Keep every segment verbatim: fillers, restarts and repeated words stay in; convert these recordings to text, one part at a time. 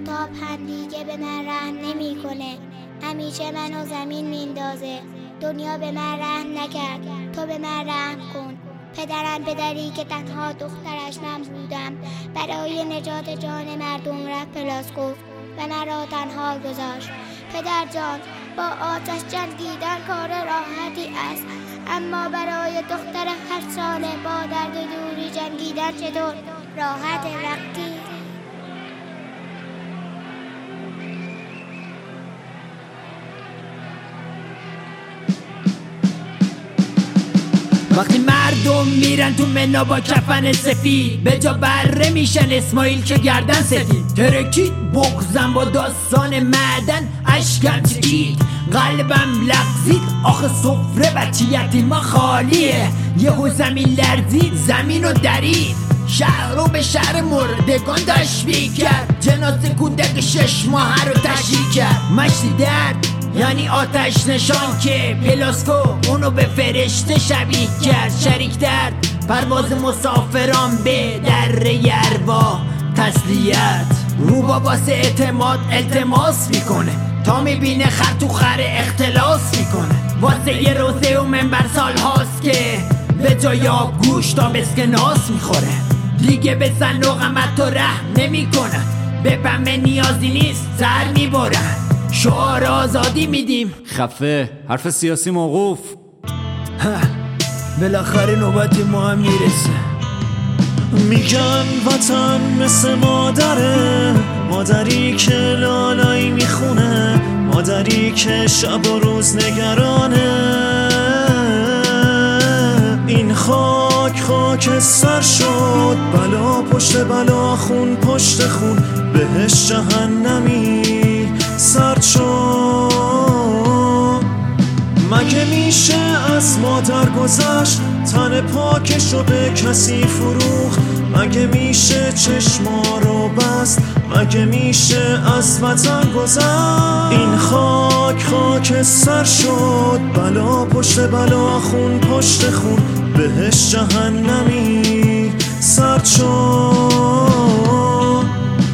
تا پندیگه به من رحم نمیکنه. همیشه منو زمین میندازه. دنیا به من رحم نکرد، تو به من رحم کن. پدرم پدری که تنها دخترش من بودم، برای نجات جان مردم رفت پلاسکوف و مرا تنها گذاشت. پدر جان، با آتش جنگیدن کار راحتی است، اما برای دختر هشت ساله با درد دوری جنگیدن چطور راحت رقتی؟ وقتی مردم میرن تو منا با کفن سفید، به جا بره میشن اسماعیل که گردن سفید. ترکید بغزم با داستان معدن، اشکم چکید قلبم لغزید. آخه سفره بچه یتیما خالیه، یهو زمین لرزید زمینو درید. شهر رو به شهر مردگان تشبیه کرد، جنازه کودک شش ماه رو تشریح کرد. مشتی درد یعنی آتش نشان که پلاسکو اونو به فرشته شبیه کرد. شریک درد پرواز مسافران به دره ارواح تسلیت. روبا واسه اعتماد التماس میکنه، تا میبینه خر تو خر اختلاس میکنه. واسه یه روزه و منبر سال هاست که به جای آب گوش تا بسکناس میخوره. دیگه به صندوق غمت تو رحم نمیکنن، به پنبه نیازی نیست سر میبرن. شعار آزادی میدیم، خفه حرف سیاسی موقوف. بالاخره نوبت ما هم میرسه. میگن وطن مثل مادره، مادری که لالایی میخونه، مادری که شب و روز نگرانه. این خاک خاک سر شد، بلا پشت بلا، خون پشت خون، بهش جهنمی سرد شد. مگه میشه از مادر گذشت، تن پاکشو به کسی فروخت؟ مگه میشه چشما رو بست، مگه میشه از وطن گذشت؟ این خاک خاک سر شد، بلا پشت بلا، خون پشت خون، بهش جهنمی سرد شد.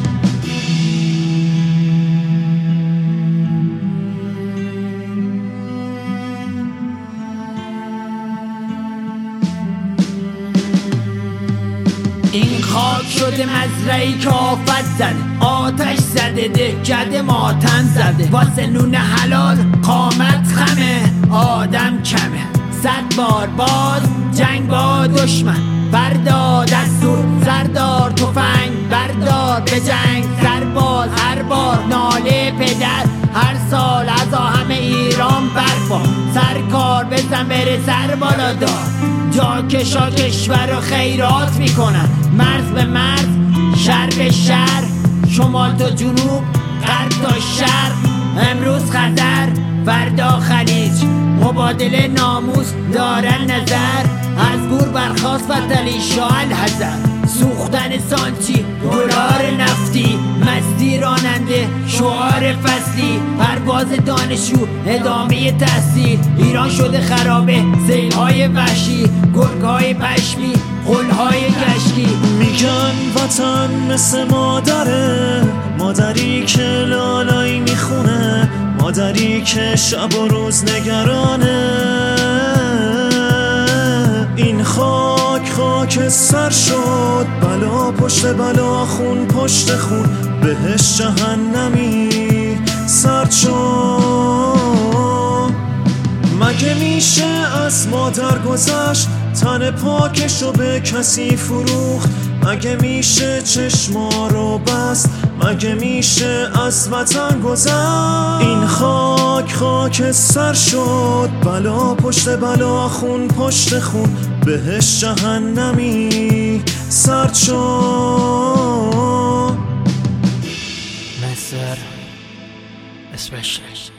این خاک شده مزرعی که آفت زده، آتش زده دهکده ماتم زده. واسه نون حلال قامت خمه، آدم کمه. صد بار باز جنگ با دشمن، بردار دستور سردار، تفنگ بردار به جنگ سرباز. هر بار ناله پدر، هر سال از همه ایران برپا. سرکار بزن بره سر بالا دار، جا کشا کشور رو خیرات میکنن. مرز به مرز، شهر به شهر، شمال تا جنوب، غرب تا شرق. امروز خطر فردا خلیج، مبادله ناموس دارن نظر. از گور برخواست فتلی شاه الحذر، سوختن سانچی دلار نفتی. مستی راننده شعار فصلی، پرواز دانشجو ادامه تحصیل. ایران شده خرابه، سیل‌های وحشی، گرگ‌های پشمی، غول‌های گشکی. میگن وطن مثل مادره، مادری که لالایی میخونه، مادری که شب و روز نگرانه. این خاک خاک سر شد، بلا پشت بلا، خون پشت خون، بهش جهنمی سرد شد. مگه میشه از مادر گذشت، تن پاکشو به کسی فروخت؟ مگه میشه چشما رو بست، مگه میشه از وطن گذشت؟ این خاک خاک سر شد، بلا پشت بلا، خون پشت خون، بهش جهنمی سرد شد. مصر especially